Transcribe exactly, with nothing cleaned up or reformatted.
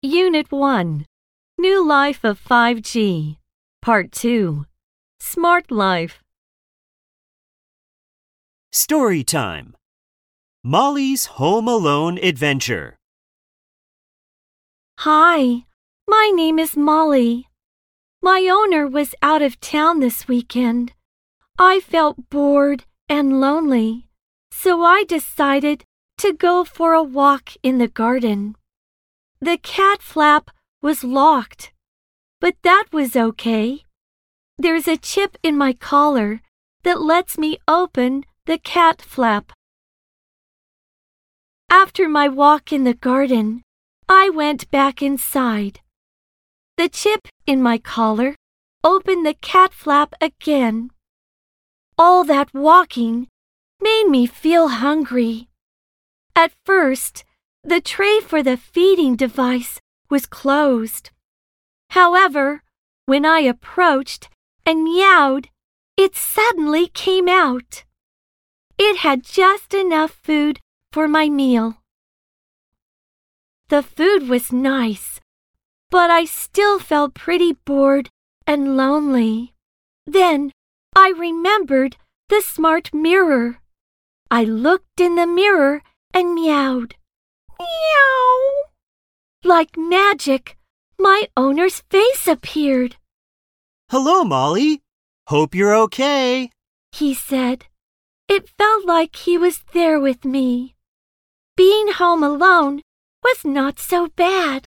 Unit one, New Life of five G, Part two, Smart Life. Story time. Molly's Home Alone Adventure. Hi, my name is Molly. My owner was out of town this weekend. I felt bored and lonely, so I decided to go for a walk in the garden. The cat flap was locked, but that was okay. There's a chip in my collar that lets me open the cat flap. After my walk in the garden, I went back inside. The chip in my collar opened the cat flap again. All that walking made me feel hungry. At first, the tray for the feeding device was closed. However, when I approached and meowed, it suddenly came out. It had just enough food for my meal. The food was nice, but I still felt pretty bored and lonely. Then I remembered the smart mirror. I looked in the mirror and meowed. Meow! Like magic, my owner's face appeared. Hello, Molly. Hope you're okay, he said. It felt like he was there with me. Being home alone was not so bad.